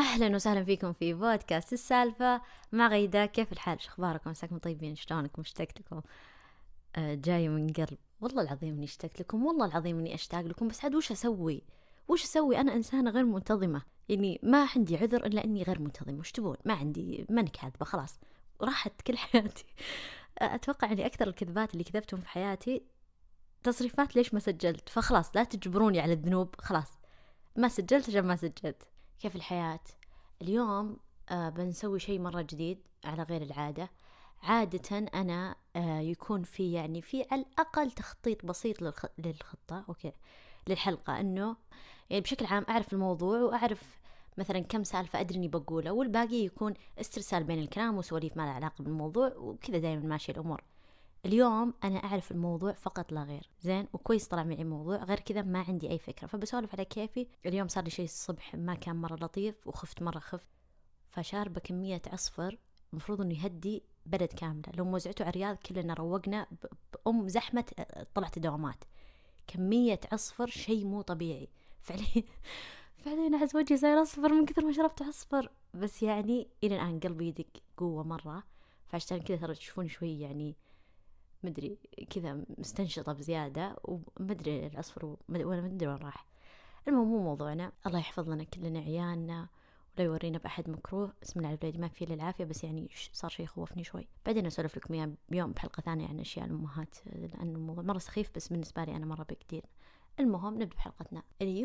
أهلا وسهلا فيكم في بودكاست السالفة مع غيدة. كيف الحال؟ شو أخباركم؟ مساكم طيبين؟ شلونكم؟ اشتقت لكم. جاي من قلب، والله العظيم إني اشتقت لكم، والله العظيم إني أشتاق لكم. بس عاد وش أسوي؟ أنا إنسانة غير منتظمة، يعني ما عندي عذر إلا إني غير منتظمة. وش تبون؟ ما عندي، ماني كاذبة، خلاص راحت كل حياتي. أتوقع إني أكثر الكذبات اللي كذبتهم في حياتي تصريفات ليش ما سجلت، فخلاص لا تجبروني على الذنوب، خلاص ما سجلت عشان ما سجلت. كيف الحياة؟ اليوم بنسوي شيء مرة جديد على غير العادة. عادة أنا يكون في يعني في على الأقل تخطيط بسيط للخطة، أوكي، للحلقة، إنه يعني بشكل عام أعرف الموضوع وأعرف مثلا كم سالفة أدري إني بقوله، والباقي يكون استرسال بين الكلام وسواليف ما لها علاقة بالموضوع، وكذا دائما ماشي الأمور. اليوم أنا أعرف الموضوع فقط لا غير، زين وكويس طلع معي موضوع، غير كذا ما عندي أي فكرة، فبسولف على كيفي. اليوم صار لي شيء الصبح ما كان مرة لطيف وخفت مرة، فشاربة كمية عصفر مفروض إنه يهدي بلد كاملة، لو موزعته على الرياض كلنا روقنا بأم زحمة. طلعت دوامات، كمية عصفر شيء مو طبيعي فعليا. فعليا أحس وجهي صاير أصفر من كثر ما شربت عصفر، بس يعني إلى الآن قلبي يدق قوة مرة، فعشان كذا ترى تشوفوني شوي يعني مدري كذا مستنشطة بزيادة، ومدري العصفر ولا مدري وين راح. المهم مو موضوعنا، الله يحفظ لنا كلنا عيالنا ولا يورينا بأحد مكروه. بسم الله على الولادي، ما في للعافية، بس يعني صار شيء يخوفني شوي. بعدين أسولف لكم إياه بيوم بحلقة ثانية عن أشياء الأمهات، لأنه الموضوع مرة سخيف، بس بالنسبة لي أنا مرة بكتير. المهم نبدأ بحلقتنا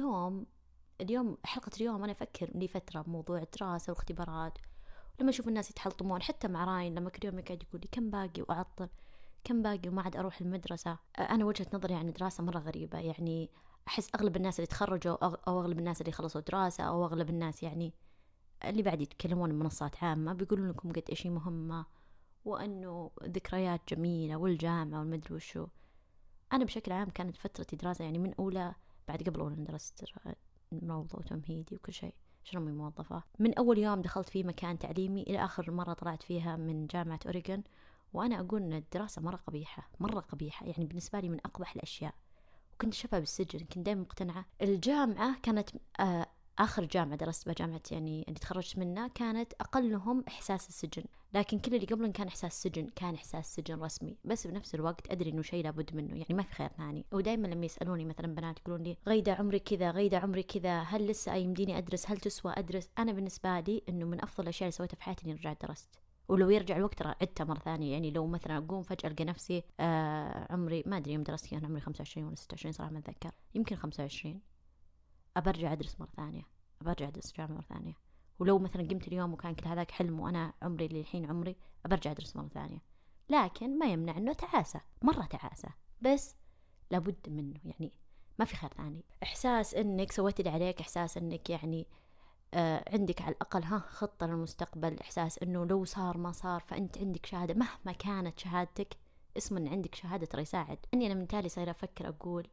اليوم حلقة اليوم أنا أفكر لي فترة بموضوع الدراسة واختبارات، لما أشوف الناس يتحلطمون، حتى مع راين لما كل يوم يقعد يقول لي كم باقي، وأعطل كم باقي وما عاد أروح المدرسة. أنا وجهة نظري عن الدراسة مرة غريبة، يعني أحس أغلب الناس اللي تخرجوا أو أغلب الناس اللي خلصوا دراسة أو أغلب الناس يعني اللي بعد يتكلمون بمنصات عامة بيقولون لكم قد إيش مهمة، وأنه ذكريات جميلة والجامعة والمدري وشو. أنا بشكل عام كانت فترتي دراسة يعني من أولى، بعد قبل أولى درست روضة وتمهيدي وكل شيء عشان أمي موظفة. من أول يوم دخلت في مكان تعليمي إلى آخر مرة طلعت فيها من جامعة أوريغون، وأنا أقول أن الدراسة مرة قبيحة، مرة قبيحة، يعني بالنسبة لي من أقبح الأشياء. وكنت شبه بالسجن، كنت دائما مقتنعة. الجامعة كانت آخر جامعة درست بها، جامعة يعني اللي تخرجت منها، كانت أقلهم إحساس السجن، لكن كل اللي قبلهم كان إحساس سجن، كان إحساس سجن رسمي، بس بنفس الوقت أدري إنه شيء لابد منه، يعني ما في خير ثاني. ودائما لما يسألوني مثلا بنات يقولون لي غيدة عمري كذا، غيدة عمري كذا، هل لسه يمديني أدرس، هل تسوى أدرس؟ أنا بالنسبة لي إنه من أفضل الأشياء اللي سويتها في حياتي إني رجعت درست، ولو يرجع الوقت عدتها مرة ثانية. يعني لو مثلا أقوم فجأة ألقى نفسي عمري ما أدري يوم درست كان عمري 25 ولا 26 صراحة ما أتذكر، يمكن 25، أبرجع أدرس مرة ثانية، أبرجع أدرس جامعة مرة ثانية. ولو مثلا قمت اليوم وكان كل هذاك حلم وأنا عمري اللي الحين عمري، أبرجع أدرس مرة ثانية. لكن ما يمنع أنه تعاسة، مرة تعاسة، بس لابد منه، يعني ما في خير ثاني. إحساس أنك سويت اللي عليك، إحساس أنك يعني عندك على الأقل خطة للمستقبل، إحساس أنه لو صار ما صار فأنت عندك شهادة، مهما كانت شهادتك اسم أن عندك شهادة ترى يساعد. أني أنا من تالي صايرة أفكر أقول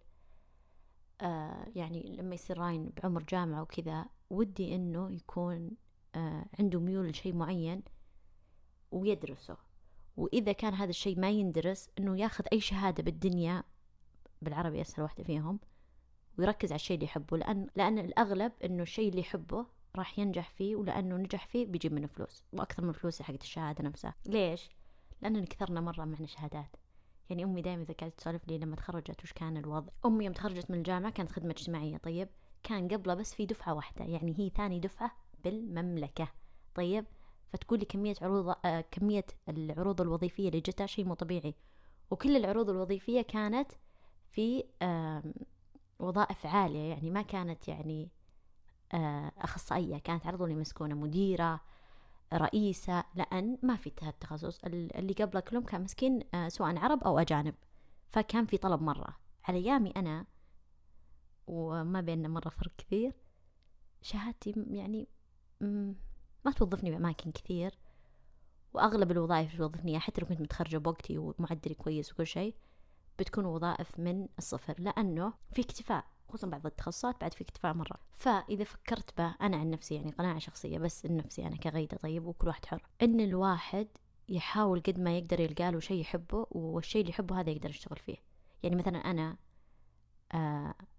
يعني لما يصير راين بعمر جامعة وكذا، ودي أنه يكون عنده ميول لشيء معين ويدرسه، وإذا كان هذا الشيء ما يندرس أنه ياخذ أي شهادة بالدنيا، بالعربي أسهل واحدة فيهم، ويركز على الشيء اللي يحبه، لأن الأغلب أنه الشيء اللي يحبه راح ينجح فيه، ولأنه نجح فيه بيجيب منه فلوس، وأكثر من فلوس حقت الشهادة نفسها. ليش؟ لأننا كثرنا مرة معنا شهادات. يعني أمي دائما إذا كانت تسولف لي لما تخرجت وش كان الوضع، أمي يوم تخرجت من الجامعة كانت خدمة اجتماعية، طيب كان قبله بس في دفعة واحدة، يعني هي ثاني دفعة بالمملكة، طيب فتقول لي كمية العروض الوظيفية اللي جتها شيء مو طبيعي، وكل العروض الوظيفية كانت في وظائف عالية، يعني ما كانت يعني أخصائية، كانت على طول يمسكونه مديرة، رئيسة، لأن ما في التخصص اللي قبله كلهم كان مسكين سواء عرب أو أجانب، فكان في طلب مرة. على أيامي أنا وما بيننا مرة فرق كثير، شهادتي يعني ما توظفني بأماكن كثير، وأغلب الوظائف اللي توظفني حتى لو كنت متخرجة بوقتي ومعدلي كويس وكل شيء بتكون وظائف من الصفر، لأنه في اكتفاء، خصوصا بعض التخصصات بعد في اكتفاء مرة. فإذا فكرت به أنا عن نفسي، يعني قناعة شخصية بس لنفسي أنا كغيدة، طيب وكل واحد حر، إن الواحد يحاول قد ما يقدر يلقى له شيء يحبه، والشيء اللي يحبه هذا يقدر يشتغل فيه. يعني مثلا أنا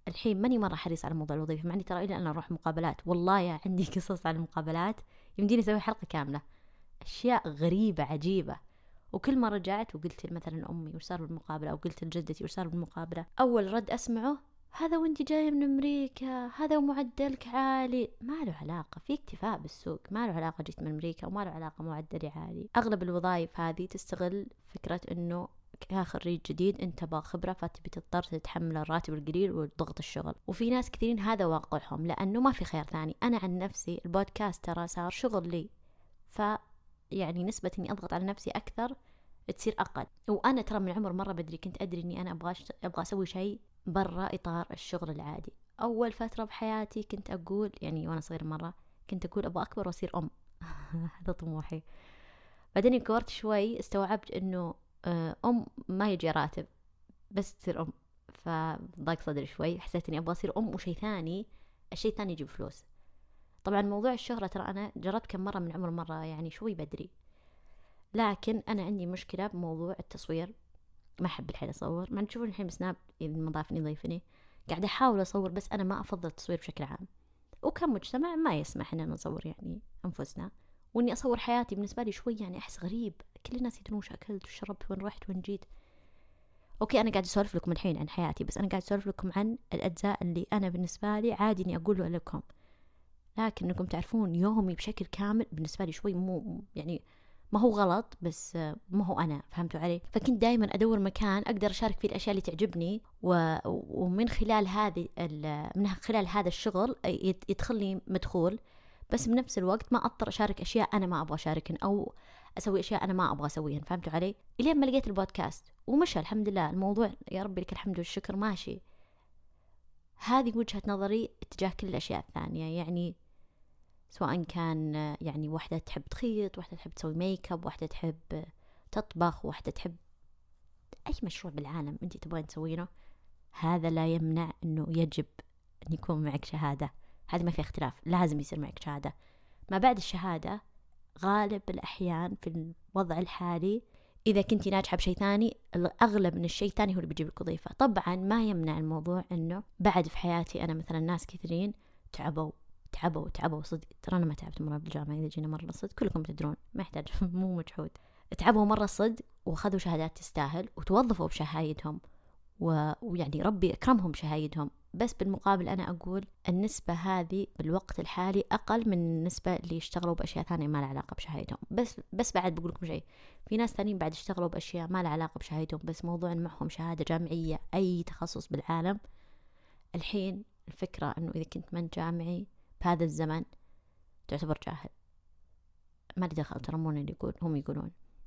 الحين ماني مرة حريص على موضوع الوظيفة، معني ترى إلى أن أروح مقابلات، والله يا عندي قصص عن المقابلات يمديني أسوي حلقة كاملة، أشياء غريبة عجيبة. وكل ما رجعت وقلت مثلا لأمي وش صار بالمقابلة، أو قلت لجدتي وش صار بالمقابلة، أول رد أسمعه هذا وانت جاية من أمريكا، هذا ومعدلك عالي. ما له علاقة، في اكتفاء بالسوق، ما له علاقة جيت من أمريكا، وما له علاقة معدلي عالي. أغلب الوظائف هذه تستغل فكرة أنه كخريج جديد انت تبغى خبرة، فتبي تضطر تتحمل الراتب القليل وضغط الشغل. وفي ناس كثيرين هذا واقعهم، لأنه ما في خيار ثاني. أنا عن نفسي البودكاست ترى صار شغل لي، يعني نسبة إني أضغط على نفسي أكثر تصير أقل. وأنا ترى من عمر مرة بدري كنت أدري إني أنا أبغى أسوي شيء برا إطار الشغل العادي. أول فترة بحياتي كنت أقول، يعني وأنا صغيرة مرة كنت أقول أبغى أكبر وأصير أم. هذا طموحي. بعدين كبرت شوي استوعبت إنه أم ما يجي راتب، بس تصير أم. فضاق صدري شوي، حسيت إني أبغى أصير أم وشيء ثاني، الشيء الثاني يجيب فلوس. طبعا موضوع الشهرة ترى أنا جربت كم مرة من عمر مرة، يعني شوي بدري. لكن أنا عندي مشكلة بموضوع التصوير، ما أحب الحين أصور. ما تشوفون الحين بسناب إذا ما ضافني ضيفني قاعدة أحاول أصور، بس أنا ما أفضل التصوير بشكل عام، وكمجتمع ما يسمح إننا نصور يعني أنفسنا. وإني أصور حياتي بالنسبة لي شوي يعني أحس غريب، كل الناس يدرون وش أكلت وش شربت وين رحت وين جيت. أوكي أنا قاعد أسولف لكم الحين عن حياتي، بس أنا قاعد أسولف لكم عن الأجزاء اللي أنا بالنسبة لي عادي إني أقوله لكم، لكن إنكم تعرفون يومي بشكل كامل بالنسبة لي شوي مو يعني ما هو غلط، بس ما هو أنا، فهمتوا علي؟ فكنت دائما أدور مكان أقدر أشارك فيه الأشياء اللي تعجبني، ومن خلال من خلال هذا الشغل يدخل لي مدخول، بس بنفس الوقت ما أضطر أشارك أشياء أنا ما أبغى أشاركن، أو أسوي أشياء أنا ما أبغى أسويهن. فهمتوا علي؟ إلين ما لقيت البودكاست ومشى الحمد لله الموضوع، يا ربي لك الحمد والشكر ماشي. هذه وجهة نظري اتجاه كل الأشياء الثانية، يعني سواء كان يعني واحدة تحب تخيط، واحدة تحب تسوي ميك اب، واحدة تحب تطبخ، واحدة تحب أي مشروع بالعالم أنت تبغين تسوينه، هذا لا يمنع أنه يجب أن يكون معك شهادة. هذا ما في اختلاف، لازم يصير معك شهادة. ما بعد الشهادة غالب الأحيان في الوضع الحالي إذا كنتي ناجحة بشيء ثاني، الأغلب من الشيء الثاني هو اللي بيجيب لك وظيفة. طبعا ما يمنع الموضوع أنه بعد في حياتي أنا مثلا ناس كثيرين تعبوا صدق. ترى أنا ما تعبت مرة بالجامعة، إذا جينا مرة صدق كلكم تدرون ما يحتاج مو مجهود. تعبوا مرة صدق وأخذوا شهادات تستاهل وتوظفوا بشهايدهم، ويعني ربي أكرمهم شهايدهم. بس بالمقابل أنا أقول النسبة هذه بالوقت الحالي أقل من النسبة اللي يشتغلوا بأشياء ثانية ما لها علاقة بشهايدهم. بس بعد بقول لكم شيء، في ناس ثانيين بعد اشتغلوا بأشياء ما لها علاقة بشهايدهم، بس موضوع معهم شهادة جامعية أي تخصص بالعالم. الحين الفكرة أنه إذا كنت من جامعي بهذا الزمن تعتبر جاهل، ما لي دخل، ترى مو اللي يقول، هم يقولون.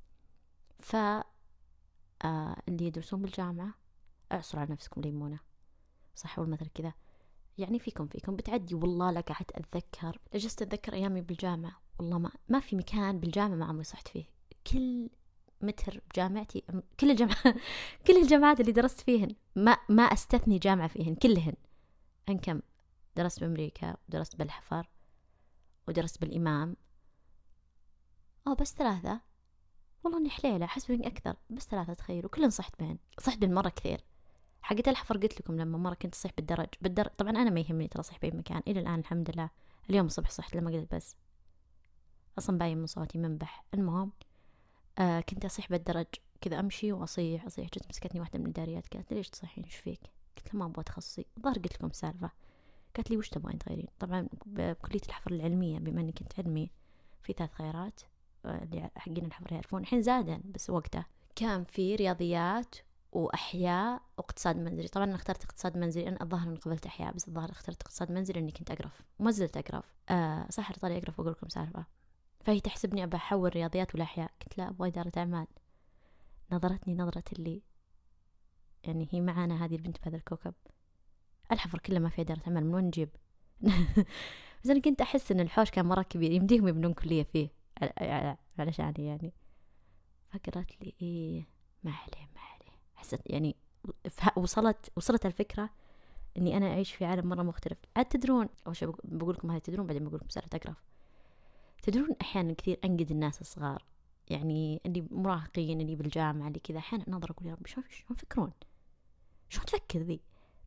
اللي يدرسون بالجامعة اعصروا على نفسكم ليمونة، صح والمثل كذا، يعني فيكم بتعدي. والله لا قعدت لجست أتذكر أيامي بالجامعة، والله ما في مكان بالجامعة ما عمري صحت فيه. كل متر بجامعتي، كل الجامعات اللي درست فيهن ما أستثني جامعة فيهن كلهن. أنكم درست بأمريكا ودرست بالحفر ودرست بالإمام، بس 3، والله إني حليلة أحس بين أكثر، بس 3 تخيلوا كلن صحت بين مرة كثير. حقت الحفر قلت لكم لما مرة كنت أصيح بالدرج. طبعا أنا ما يهمني ترى أصيح بأي مكان إلى الآن الحمد لله. اليوم الصبح صحت لما قلت بس أصلا باين من صوتي منبح. المهم كنت أصيح بالدرج كذا، أمشي وأصيح. جت مسكتني واحدة من الداريات قالت ليش تصيحين إيش فيك؟ قلت لها ما أبغى تخصصي، الظاهر قلت لكم السالفة. قالت لي وش تبغين تغيرين؟ طبعا بكلية الحفر العلمية بما أني كنت علمي في 3 خيارات اللي حقين الحفر يعرفون، الحين زادن بس وقته كان في رياضيات وأحياء واقتصاد منزلي. طبعا أنا اخترت اقتصاد منزلي، أنا الظاهر أن قبلت أحياء، بس الظاهر اخترت اقتصاد منزلي لأني كنت أقرف وما زلت أقرف. صح طالي أقرف وأقول لكم سالفة. فهي تحسبني أبى أحول رياضيات ولا أحياء، قلت لا أبغى إدارة أعمال. نظرتني نظرة اللي يعني هي معانا هذه البنت في هذا الكوكب، الحفر كله ما في إدارة أعمال، من وين نجيب؟ بس أنا كنت أحس إن الحوش كان مرة كبير، يمديهم يبنون كلية فيه علشان يعني. فقرت لي إيه ما عليه. حسيت يعني وصلت الفكرة إني أنا أعيش في عالم مرة مختلف. عاد تدرون أول شيء بقول لكم هذه، تدرون بعدين بقول لكم سالفة أقرف. تدرون أحيانا كثير أنقد الناس الصغار، يعني اللي مراهقين اللي بالجامعة اللي كذا، أحيانا نظر أقول يا رب شلون يفكرون، شلون تفكر ذي؟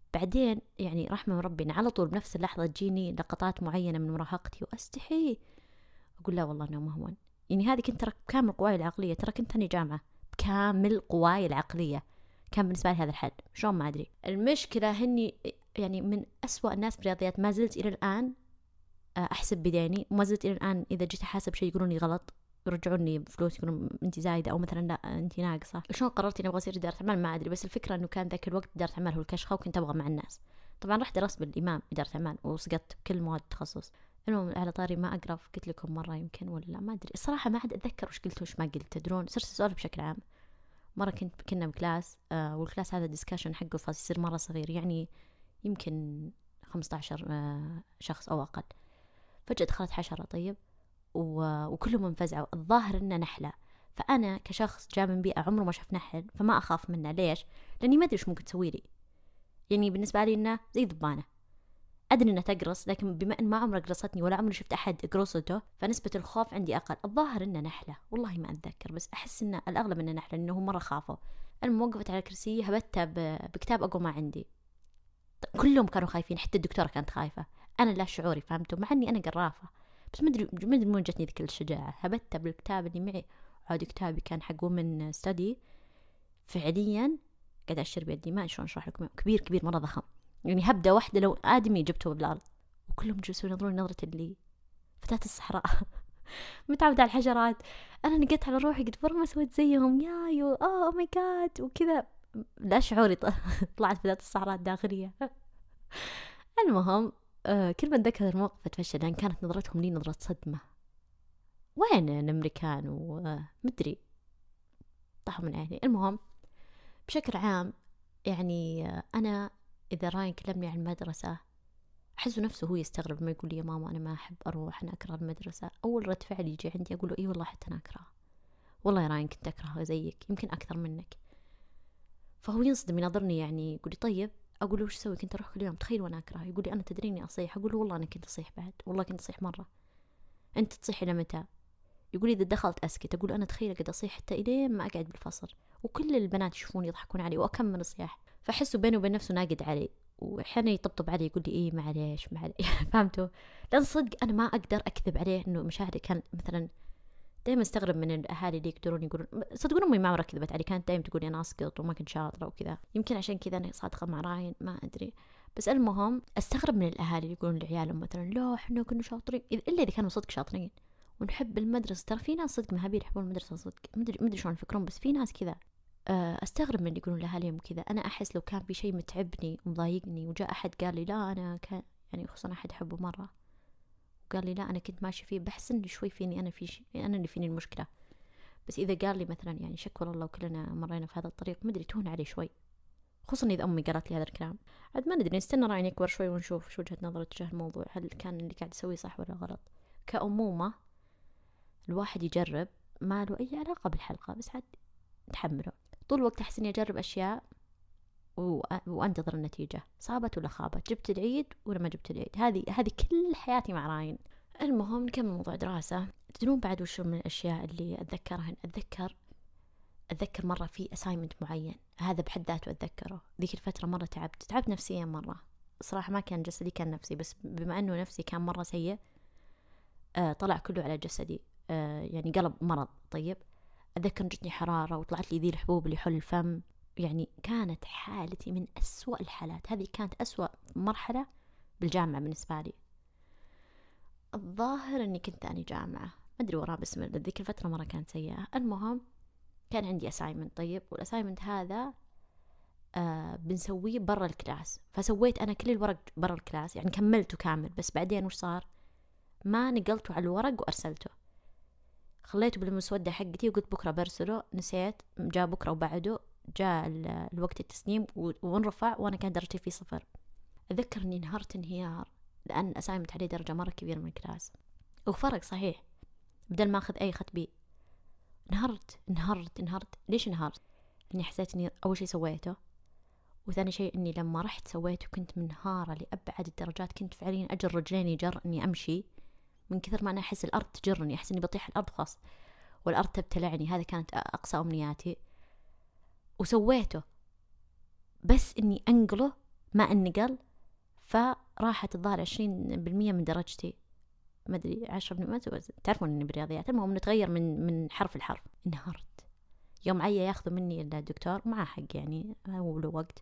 بعدين يعني رحمة من ربي على طول بنفس اللحظة تجيني لقطات معينة من مراهقتي وأستحي أقول لا والله إنه مهون. يعني هذه كنت ترى بكامل قواي العقلية، ترى كنت أنا جامعة بكامل قواي العقلية، كان بالنسبة لي هذا الحد شلون ما أدري. المشكلة هني يعني من أسوأ الناس بالرياضيات، ما زلت إلى الآن أحسب بديني، وما زلت إلى الآن إذا جيت أحاسب شيء يقولوني غلط، يرجعوني فلوس، يقولون أنت زايدة أو مثلا لا أنت ناقصة. شلون قررت إني أبغى أصير إدارة أعمال ما أدري، بس الفكرة إنه كان ذاك الوقت إدارة أعمال هو الكشخة، وكنت أبغى مع الناس. طبعا رحت درست بالإمام إدارة أعمال وسقطت بكل مواد التخصص. المهم على طاري ما أقرأ، قلت لكم مرة يمكن ولا ما أدري الصراحة، ما عاد أتذكر وش قلت وش ما قلت. تدرون صرت أسولف بشكل عام. مرة كنا بكلاس والكلاس هذا ديسكشن حقه فاز يصير مرة صغير، يعني يمكن 15 شخص أو أقل. فجأة دخلت حشرة طيب وكلهم انفزعوا، الظاهر إنه نحلة. فأنا كشخص جاء من بيئة عمره ما شاف نحل فما أخاف منه. ليش؟ لأني ما أدري وش ممكن تسوي لي. يعني بالنسبة لي إنه زي ذبانة، أدري إنها تقرص، لكن بما إن ما عمرها قرصتني ولا عمري شفت أحد قرصته فنسبة الخوف عندي أقل. الظاهر إنه نحلة، والله ما أتذكر، بس أحس إنه الأغلب إنه نحلة لأنه مرة خافوا. الموقفة على الكرسي هبتها بكتاب أقوى ما عندي. كلهم كانوا خايفين، حتى الدكتورة كانت خايفة. أنا لا شعوري فهمتوا، مع إني أنا قرافة، بس ما أدري من وين جتني ذيك الشجاعة. هبتها بالكتاب اللي معي، عاد كتابي كان حق ومن ستدي فعليا، قاعد أشر بيدي ما شلون أشرح لكم، كبير كبير مرة ضخم، يعني هبدأ واحدة لو آدمي جبته بالأرض. وكلهم جلسوا ينظرون نظرة اللي فتاة الصحراء متعودة على الحشرات. أنا نقيت على روحي قلت برا ما سويت زيهم يايو أوه ماي جاد وكذا، لا شعوري طلعت فتاة الصحراء الداخلية. المهم كل ما أتذكر الموقف أتفشل، لأن كانت نظرتهم لي نظرة صدمة، وين الأمريكان ومدري طاحوا من عيني. المهم بشكل عام يعني أنا إذا راين كلمني عن المدرسة أحس نفسه هو يستغرب لما يقول لي يا ماما أنا ما أحب أروح، أنا أكره المدرسة. أول رد فعل يجي عندي أقول له إيه والله حتى أنا أكره، والله يا راين كنت أكرهها زيك يمكن أكثر منك. فهو ينصدم ينظرني يعني يقول لي طيب، أقول له وش أسوي كنت أروح كل يوم تخيل وأنا أكره. يقول لي أنا تدريني أصيح، أقول له والله أنا كنت أصيح بعد، والله كنت أصيح مرة. أنت تصيح إلى متى؟ يقول لي إذا دخلت أسكت. أقول أنا تخيل قد أصيح حتى إلين ما أقعد بالفصل، وكل البنات يشوفوني يضحكون علي وأكمل صياح. فأحسه بينه وبين نفسه ناقد علي، وأحيانا يطبطب علي يقول لي إيه معليش فهمتوا؟ لأن صدق أنا ما أقدر أكذب عليه إنه مشاعري كان مثلا. دائما استغرب من الأهالي اللي يقدرون يقولون، صدقون أمي ما مرة كذبت علي، كانت دائما تقول أنا أسقط وما كنت شاطرة وكذا. يمكن عشان كذا أنا صادقة مع راين ما أدري. بس المهم أستغرب من الأهالي اللي يقولون لعيالهم مثلا لا إحنا كنا شاطرين، إلا إذا كانوا صدق شاطرين ونحب المدرسة. ترى في ناس صدق مهابيل يحبون المدرسة صدق، مدري شلون يفكرون، بس في ناس كذا. أستغرب من اللي يقولون لأهاليهم كذا. أنا أحس لو كان في شيء متعبني ومضايقني وجاء أحد قال لي لا أنا كان يعني خصوصا أحد أحبه مرة وقال لي لا أنا كنت ماشي فيه، بحس إن شوي فيني أنا، في شيء أنا اللي فيني المشكلة. بس إذا قال لي مثلا يعني شكر الله وكلنا مرينا في هذا الطريق، مدري تهون علي شوي، خصوصا إذا أمي قالت لي هذا الكلام. عاد ما ندري، نستنى رأيي يكبر شوي ونشوف شو وجهة نظرة تجاه الموضوع، هل كان اللي قاعد يسويه صح ولا غلط. كأمومة الواحد يجرب ما له أي علاقة بالحلقة، بس عاد تحمله طول الوقت. أحس إني أجرب أشياء وأنتظر النتيجة، صابت ولا خابت، جبت العيد ولا ما جبت العيد. هذه كل حياتي مع راين. المهم نكمل موضوع دراسة. تدرون بعد وشو من الأشياء اللي أتذكرها؟ أتذكر مرة في أسايمنت معين، هذا بحد ذاته أتذكره. ذيك الفترة مرة تعبت نفسيا مرة صراحة، ما كان جسدي كان نفسي، بس بما أنه نفسي كان مرة سيء طلع كله على جسدي، يعني قلب مرض. طيب أتذكر جتني حرارة وطلعت لي ذي الحبوب اللي يحل الفم، يعني كانت حالتي من أسوأ الحالات. هذه كانت أسوأ مرحلة بالجامعة بالنسبة لي. الظاهر أني كنت أنا جامعة ما أدري وراه، بس ذيك الفترة مرة كانت سيئة. المهم كان عندي أسايمنت طيب، والأسايمنت هذا بنسويه برا الكلاس. فسويت أنا كل الورق برا الكلاس، يعني كملته كامل، بس بعدين وش صار؟ ما نقلته على الورق وأرسلته، خليته بالمسودة حقتي وقلت بكرة برسله. نسيت، جاء بكرة وبعده جاء الوقت التسليم ونرفع وأنا كان درجتي فيه 0. أذكر أني انهارت انهيار، لأن أسايمت عليه درجة مرة كبيرة من الكلاس وفرق صحيح، بدل ما أخذ أي خط بي. انهارت. ليش انهارت؟ لأني حسيت أني أول شيء سويته، وثاني شيء أني لما رحت سويته كنت منهارة لأبعد الدرجات. كنت فعليا أجر رجليني جر أني أمشي من كثر ما أنا أحس الأرض تجرني، أحس أني بطيح الأرض خاص والأرض تبتلعني. هذا كانت أقصى أمنياتي وسويته، بس إني أنقله ما انقل، فراحت الظاهر 20% من درجتي، ما أدري 10%، ما تعرفون إني بالرياضيات، المهم إنه تغير من حرف لحرف. انهارت يوم عيا ياخذوا مني الدكتور، ومعه حق يعني، هو له وقت.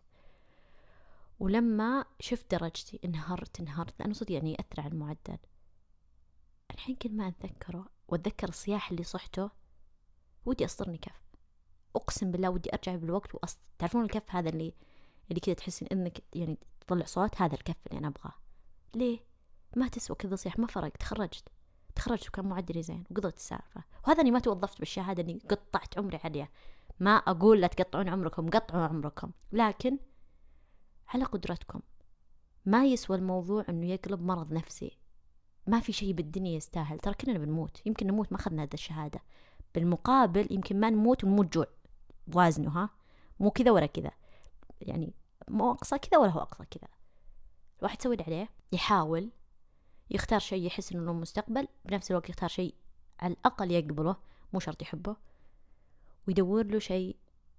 ولما شفت درجتي انهارت لأنه صدق يعني يأثر على المعدل. الحين كل ما أتذكره وأتذكر الصياح اللي صحته ودي أسطرني كف، أقسم بالله ودي أرجع بالوقت تعرفون الكف هذا اللي كذا تحسين إنك يعني تطلع صوت، هذا الكف اللي أنا أبغاه. ليه؟ ما تسوى كذا صياح، ما فرق، تخرجت وكان معدلي زين وقضيت السالفة. وهذا أني ما توظفت بالشهادة أني قطعت عمري عليها، ما أقول لا تقطعون عمركم، قطعوا عمركم، لكن على قدرتكم. ما يسوى الموضوع أنه يقلب مرض نفسي. ما في شيء بالدنيا يستاهل، ترى كلنا بنموت، يمكن نموت ما أخذنا هذا الشهادة، بالمقابل يمكن ما نموت ونموت جوع، وازنه ها مو كذا ولا كذا، يعني مو أقصى كذا ولا هو أقصى كذا. الواحد يسوي اللي عليه، يحاول يختار شيء يحس إنه له مستقبل، بنفس الوقت يختار شيء على الأقل يقبله، مو شرط يحبه، ويدور له شيء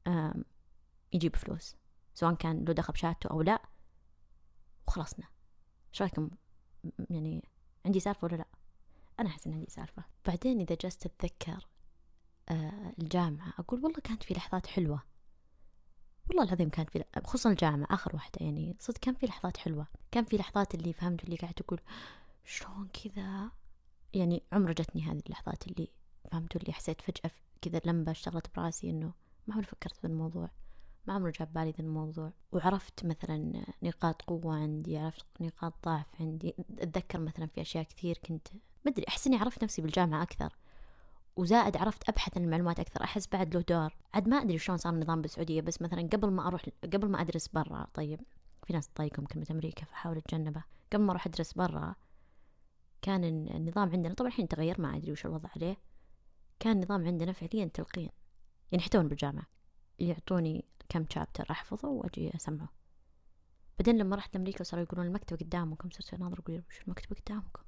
يجيب فلوس، سواء كان له دخل بشهادته أو لا، وخلصنا. ايش رايكم؟ يعني عندي سالفة ولا لا؟ أنا أحس إن عندي سالفة. بعدين إذا جلست أتذكر الجامعة، أقول والله كانت في لحظات حلوة، والله العظيم كانت في، خصوصا الجامعة آخر واحدة، يعني صدق كان في لحظات حلوة، كان في لحظات اللي فهمت اللي قاعدة أقول شلون كذا، يعني عمر جتني هذه اللحظات اللي فهمت اللي حسيت فجأة كذا لمبة اشتغلت براسي إنه ما عمري فكرت في الموضوع، ما عمري جاب بالي ذا الموضوع، وعرفت مثلا نقاط قوة عندي، عرفت نقاط ضعف عندي. أتذكر مثلا في أشياء كثير كنت مدري، أحس إني عرفت نفسي بالجامعة أكثر، وزائد عرفت أبحث عن المعلومات أكثر. أحس بعد له دور، عاد ما أدري شلون صار النظام بالسعودية، بس مثلا قبل ما أدرس برا، طيب في ناس تضايقهم كلمة أمريكا فحاول أتجنبها، قبل ما أروح أدرس برا كان النظام عندنا، طبعا الحين تغير ما أدري وش الوضع عليه، كان النظام عندنا فعليا تلقين، يعني حتى وأنا بالجامعة يعطوني كم شابتر أحفظه وأجي أسمعه. بعدين لما رحت أمريكا وصاروا يقولون المكتبة قدامكم، صرت أناظر أقول وش المكتبة قدامكم؟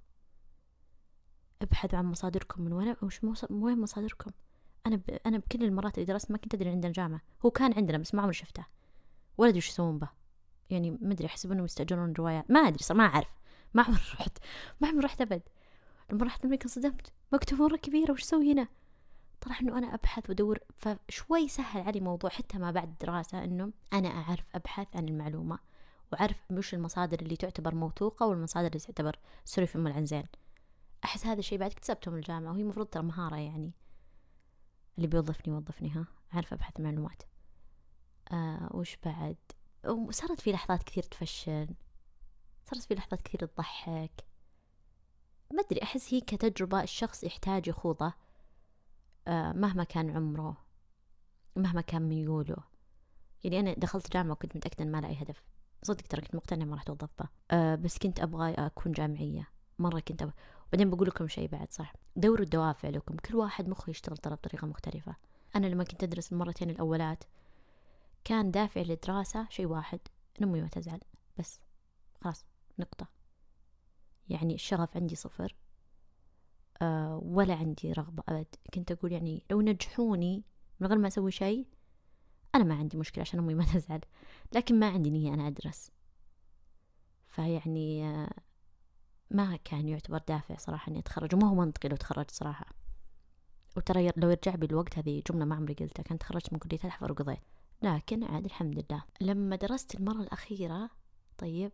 ابحثوا عن مصادركم، من وين وين مصادركم؟ أنا بكل المرات اللي درست ما كنت أدري عندنا جامعة، هو كان عندنا بس ما عمري شفته ولا أدري وش يسوون به، يعني ما أدري، أحسب إنهم يستأجرون روايات، ما أدري صار، ما أعرف، ما عمري رحت أبد. لما رحت أمريكا صدمت، مكتبة مرة كبيرة، وش أسوي هنا؟ طلع إنه أنا أبحث وأدور، فشوي سهل علي موضوع حتى ما بعد الدراسة، إنه أنا أعرف أبحث عن المعلومة، وأعرف مش المصادر اللي تعتبر موثوقة والمصادر اللي تعتبر سوري في العنزان. أحس هذا الشيء بعد اكتسبته من الجامعة، وهي مفروض ترى مهارة، يعني اللي بيوظفني ها، أعرف أبحث عن معلومات. وش بعد؟ وصارت في لحظات كثير تفشل، صارت في لحظات كثير تضحك، ما أدري، أحس هي كتجربة الشخص يحتاج يخوضه، مهما كان عمره، مهما كان ميوله. يعني أنا دخلت جامعة وكنت متأكدة أن ما لأي هدف، صدق ترى كنت مقتنعة ما راح أتوظف به، بس كنت أبغى أكون جامعية مرة، كنت أبغى. وبعدين بقول لكم شيء بعد صح، دوروا الدوافع لكم، كل واحد مخه يشتغل ترى بطريقة مختلفة. أنا لما كنت أدرس المرتين الأولات كان دافع للدراسة شيء واحد، إن أمي ما تزعل، بس خلاص نقطة. يعني الشغف عندي صفر، ولا عندي رغبة أبد. كنت أقول يعني لو نجحوني من غير ما أسوي شيء أنا ما عندي مشكلة عشان أمي ما تزعل، لكن ما عندي نية أنا أدرس. فيعني ما كان يعتبر دافع صراحة أني أتخرج، وما هو منطقي لو تخرجت صراحة. وترى لو يرجع بي الوقت، هذه جملة ما عمري قلتها، كنت تخرجت من كلية الأحفر وقضيت، لكن عاد الحمد لله. لما درست المرة الأخيرة طيب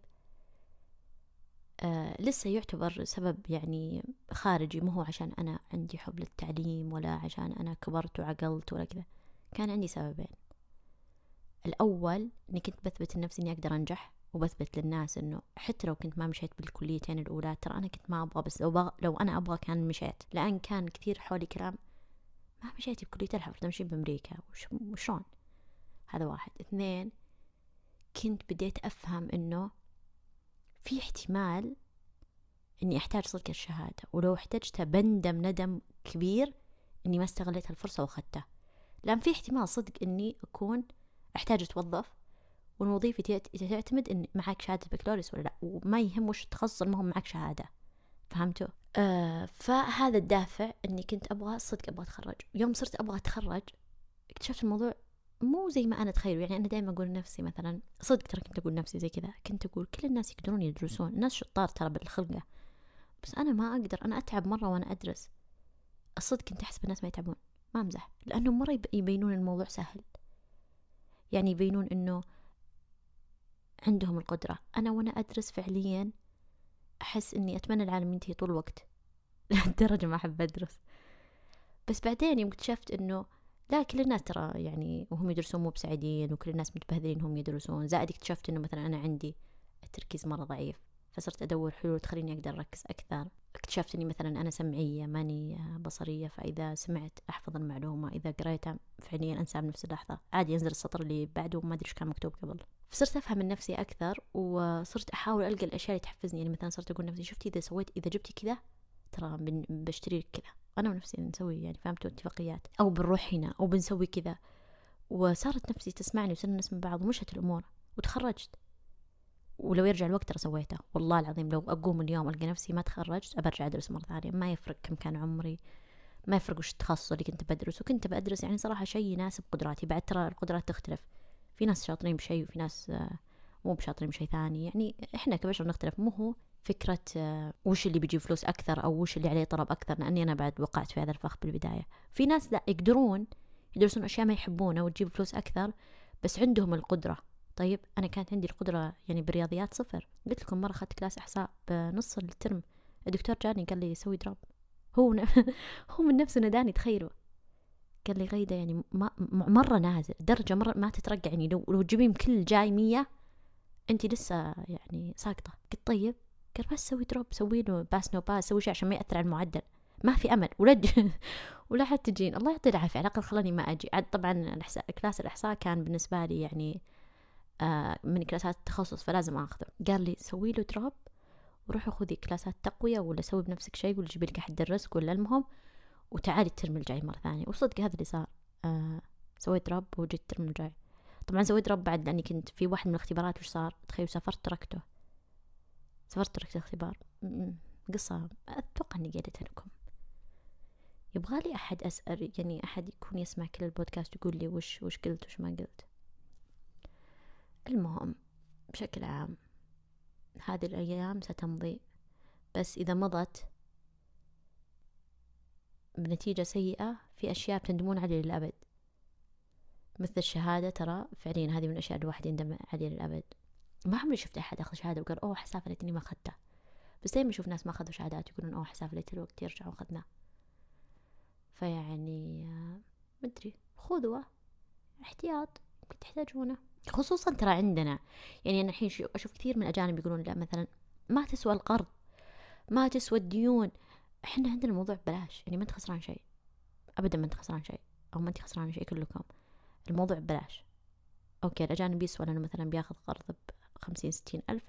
لسه يعتبر سبب يعني خارجي، مو هو عشان أنا عندي حب للتعليم ولا عشان أنا كبرت وعقلت ولا كذا، كان عندي سببين. الأول إني كنت بثبت لنفسي إني أقدر أنجح، وبثبت للناس إنه حتى لو كنت ما مشيت بالكليتين الأولى ترى أنا كنت ما أبغى، بس لو أنا أبغى كان مشيت، لأن كان كثير حولي كلام ما مشيتي بكلية الحفر، تمشي بأمريكا وشون. هذا واحد. اثنين، كنت بديت أفهم إنه في احتمال إني أحتاج صدق الشهادة، ولو احتجتها بندم ندم كبير إني ما استغليت الفرصة وأخذتها، لأن في احتمال صدق إني أكون أحتاج أتوظف، والوظيفة تعتمد إن معك شهادة بكالوريوس ولا لا، وما يهم وش التخصص المهم معك شهادة، فهمتوا؟ فهذا الدافع إني كنت أبغى صدق أبغى أتخرج. يوم صرت أبغى أتخرج اكتشفت الموضوع مو زي ما أنا أتخيل. يعني أنا دائما أقول لنفسي مثلا، صدق ترى كنت أقول نفسي زي كذا، كنت أقول كل الناس يقدرون يدرسون، الناس شطار ترى بالخلقة، بس أنا ما أقدر، أنا أتعب مرة وأنا أدرس. الصدق كنت أحسب الناس ما يتعبون، ما أمزح، لأنهم مرة يبينون الموضوع سهل، يعني يبينون إنه عندهم القدرة. أنا وأنا أدرس فعليا أحس إني أتمنى العالم ينتهي طول الوقت لهالدرجة ما أحب أدرس. بس بعدين يوم اكتشفت إنه لا، كل الناس ترى يعني وهم يدرسون مو بسعيدين، وكل الناس متبهذلين هم يدرسون. زائد اكتشفت إنه مثلا أنا عندي التركيز مرة ضعيف، فصرت أدور حلول تخليني أقدر أركز أكثر. اكتشفت إني مثلا أنا سمعية ماني بصرية، فإذا سمعت أحفظ المعلومة، إذا قريتها فعليا أنساها بنفس اللحظة، عادي ينزل السطر اللي بعده وما أدري إيش كان مكتوب قبل. فصرت أفهم من نفسي أكثر، وصرت أحاول ألقى الأشياء اللي تحفزني. يعني مثلا صرت أقول نفسي شفتي إذا سويت، إذا جبتي كذا ترى بشتري كذا، أنا ونفسي نسوي يعني فهمتوا اتفاقيات، أو بنروح هنا أو بنسوي كذا. وصارت نفسي تسمعني وصرنا نسمع بعض ومشت الأمور وتخرجت. ولو يرجع الوقت ترى سويته والله العظيم. لو أقوم اليوم ألقى نفسي ما تخرجت أبرجع أدرس مرة ثانية، ما يفرق كم كان عمري، ما يفرق وش التخصص اللي كنت بدرس. وكنت بدرس يعني صراحة شيء يناسب قدراتي. بعد ترى القدرات تختلف، في ناس شاطرين بشيء وفي ناس مو بشاطرين بشيء ثاني. يعني إحنا كبشر نختلف، مو هو فكرة وش اللي بيجيب فلوس أكثر أو وش اللي عليه طلب أكثر، لأني أنا بعد وقعت في هذا الفخ بالبداية. في ناس لا يقدرون يدرسون أشياء ما يحبونها وتجيب فلوس أكثر، بس عندهم القدرة. طيب أنا كانت عندي القدرة يعني بالرياضيات صفر. قلت لكم مرة أخذت كلاس إحصاء بنص الترم، الدكتور جاني قال لي سوي دروب. هو هو من نفسه ناداني، تخيلوا، قال لي غيدة يعني مرة نازل درجة، مرة ما تترقع، يعني لو تجيبين كل جاي 100 انت لسه يعني ساقطة. قلت طيب، قال بس سوي دروب، سوي له باس نو باس، سوي شيء عشان ما يأثر على المعدل، ما في أمل ولا حد تجين. الله يعطيه العافية، على الأقل خلاني ما أجي. عاد طبعا كلاس الإحصاء كان بالنسبة لي يعني من كلاسات التخصص فلازم أخذه. قال لي سوي له دروب وروحي خذي كلاسات تقوية، ولا سوي بنفسك شيء، ولا جيبي لك أحد يدرسك، ولا المهم وتعالي الترم الجاي مرة ثانية. وصدق هذا اللي صار. سويت دروب وجيت الترم الجاي. طبعا سويت دروب بعد لأني كنت في واحد من الاختبارات. وش صار؟ تخيلوا سافرت تركته الاختبار. قصة أتوقع أني قلتها لكم. يبغالي أحد أسأل، يعني أحد يكون يسمع كل البودكاست يقول لي وش قلت وش ما قلت. المهم بشكل عام هذه الأيام ستمضي، بس إذا مضت بنتيجة سيئة في أشياء بتندمون عليها للأبد، مثل الشهادة. ترى فعليا هذه من الأشياء اللي الواحد يندم عليها للأبد. ما عمري شفت أحد أخذ شهادة وقال أوه حسافة ليتني ما أخذتها، بس دايما أشوف ناس ما أخذوا شهادات يقولون أوه حسافة ليت الوقت يرجع وأخذناه. فيعني مدري، خذوا احتياط ممكن تحتاجونه. خصوصا ترى عندنا، يعني أنا الحين أشوف كثير من الأجانب يقولون لا مثلا ما تسوى القرض، ما تسوى الديون. احنا عندنا الموضوع ببلاش، يعني ما انت خسران شيء ابدا، ما انت خسران شيء او ما انت خسران شيء، كلكم الموضوع ببلاش. اوكي الأجانب يسوى لانه مثلا بياخذ قرض ب50-60 ألف،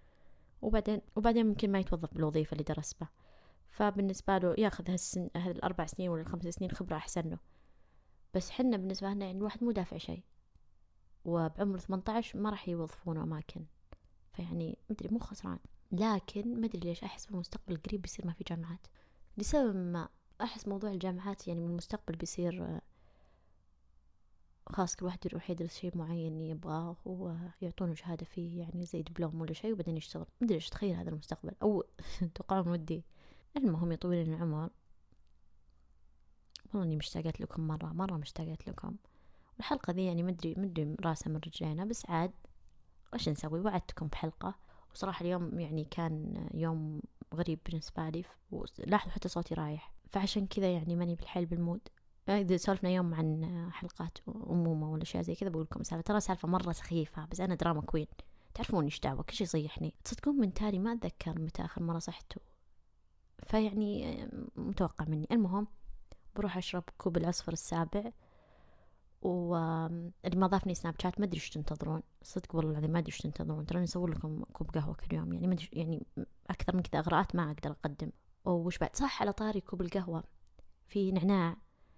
وبعدين ممكن ما يتوظف بالوظيفة اللي درس بها، فبالنسبة له ياخذ هال4 سنين ولا 5 سنين خبرة أحسن له. بس حنا بالنسبة لنا يعني الواحد مو دافع شيء، وبعمر 18 ما راح يوظفونه أماكن، فيعني مدري مو خسران. لكن مدري ليش أحس بالمستقبل القريب بيصير ما في جامعات، لسبب ما. أحس موضوع الجامعات يعني من المستقبل بيصير خاص كل واحد يروح يدرس شيء معين يبغاه ويعطونه شهادة فيه، يعني زي دبلوم ولا شيء، وبعدين يشتغل. مدري إيش تخيل هذا المستقبل، أو توقعون ودي. المهم يا طويل العمر، والله إني مشتاقت لكم مرة مشتاقت لكم. والحلقة ذي يعني مدري راسها من رجلينا، بس عاد وش نسوي، وعدتكم بحلقة. وصراحة اليوم يعني كان يوم غريب بالنسبة لي، لاحظوا حتى صوتي رايح، فعشان كذا يعني ماني بالحيل بالمود. إذا سولفنا يوم عن حلقات أمومة ولا أشياء زي كذا بقول لكم سالفة، ترى سالفة مرة سخيفة، بس أنا دراما كوين تعرفون إيش دعوة، كل شيء يصيحني. تصدقون من تالي ما أتذكر متى آخر مرة صحت، فيعني متوقع مني. المهم بروح أشرب كوب العصفر السابع، واللي ما ضافني سناب شات ما أدري إيش تنتظرون، صدق والله العظيم ما أدري إيش تنتظرون. ترى نسوي لكم كوب قهوة كل يوم، يعني ما أدري، يعني أكثر من كذا إغراءات ما أقدر أقدم. وش بعد؟ صح، على طاري كوب القهوة، في نعناع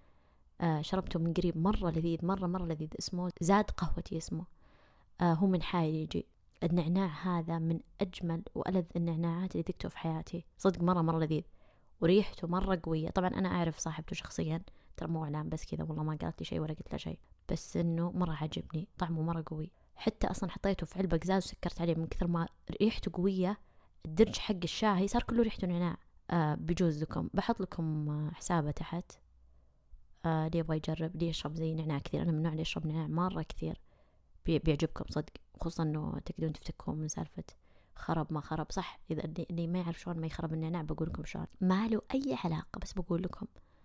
شربته من قريب مرة لذيذ، مرة لذيذ، اسمه زاد قهوتي اسمه. هو من حايل يجي. النعناع هذا من أجمل وألذ النعناعات اللي ذقته في حياتي، صدق مرة لذيذ، وريحته مرة قوية. طبعا أنا أعرف صاحبته شخصيا، ترى مو إعلان بس كذا، والله ما قالت لي شيء ولا قلت له شيء، بس إنه مرة عجبني طعمه مرة قوي. حتى أصلا حطيته في علبة قزاز وسكرت عليه من كثر ما ريحته قوية. الدرج حق الشاهي صار كله ريحته نعناع. بيجوز لكم بحط لكم حسابه تحت، اللي يبغى يجرب، اللي يشرب زي نعناع كثير. أنا من النوع اللي يشرب نعناع مرة كثير، بيعجبكم صدق، خصوصا إنه تقدرون تفتكون من سالفة خرب ما خرب. صح، إذا اللي ما يعرف شلون ما يخرب النعناع بقول لكم شلون، ما له أي علاقة، بس بقول لكم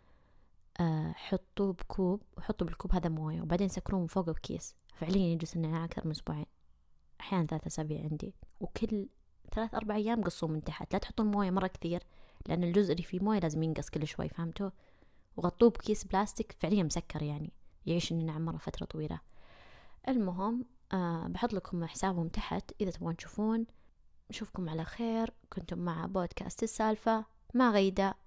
حطوه بكوب، وحطوا بالكوب هذا موية، وبعدين سكروه من فوق بكيس. فعليا يجلس النعناع أكثر من أسبوعين، أحيانا 3 أسابيع عندي. وكل 3-4 أيام قصوه من تحت، لا تحطون موية مرة كثير، لأن الجزء اللي فيه موية لازم ينقص كل شوي، فهمتوا؟ وغطوه بكيس بلاستيك فعليا مسكر، يعني يعيش النعناع مرة فترة طويلة. المهم بحط لكم حسابهم تحت إذا تبغون تشوفون. نشوفكم على خير. كنتم مع بودكاست السالفة مع غيدة.